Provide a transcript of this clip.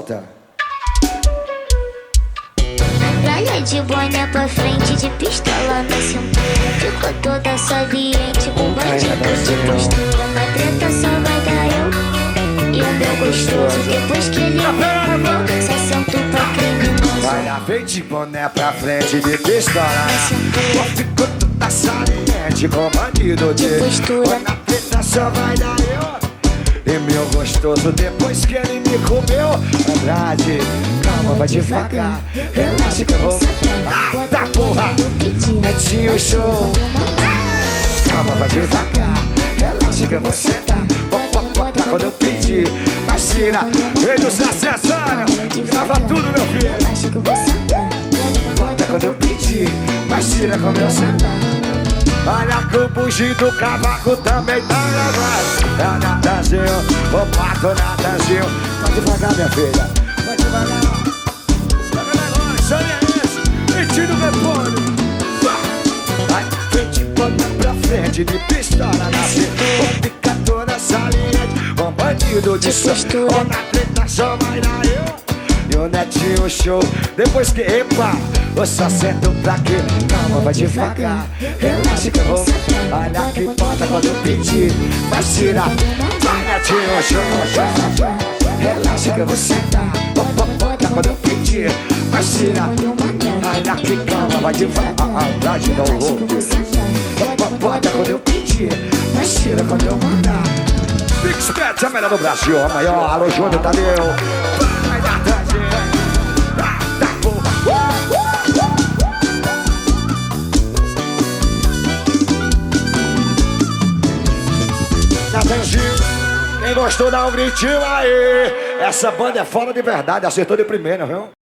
Solta. Praia de boné pra frente, de pistola na cintura. Ficou toda saliente, com bandida de postura. Na treta só vai dar eu e o meu gostoso. Depois que ele me se assentou pra criminoso. Vai na frente de boné pra frente, de pistola na cintura. Ficou toda saliente, com bandido de postura. Na treta só vai dar eu e meu gostoso. Depois que ele me comeu, Andrade, calma, vai devagar, relaxa que eu vou. Tá porra, Netinho Show. Calma, vai devagar, relaxa que eu vou sentar. Bota quando eu pedir, vacina, rei dos acessórios, grava tudo, meu filho. Bota quando eu pedir, vacina quando eu sentar. Olha que o bugio do cavaco também tá gravado. É o Natanzinho, o pato Natanzinho. Vai devagar, minha filha, vai devagar. Isso aí é esse, metido no repolho. Vai, frente, bota pra frente, de pistola na cintura. Fica toda saliente, com bandido de postura. Na treta só vai dar eu e o Netinho Show. Depois que, epa, eu só sento pra quê? Calma, vai devagar, relaxa que eu vou. Olha que bota quando eu pedir, vai tirar. Vai, Netinho Show. Relaxa que eu vou sentar. Bota quando eu pedir, vai tirar. Olha que calma, vai devagar, de novo. Bota quando eu pedir, vai tirar quando eu mandar. Big Spet, a melhor do Brasil, a maior. Alô, Júnior Tadeu. Vai dar tadinho. Tá porra. Natanzinho, quem gostou dá um gritinho aí. Essa banda é foda de verdade, acertou de primeira, viu?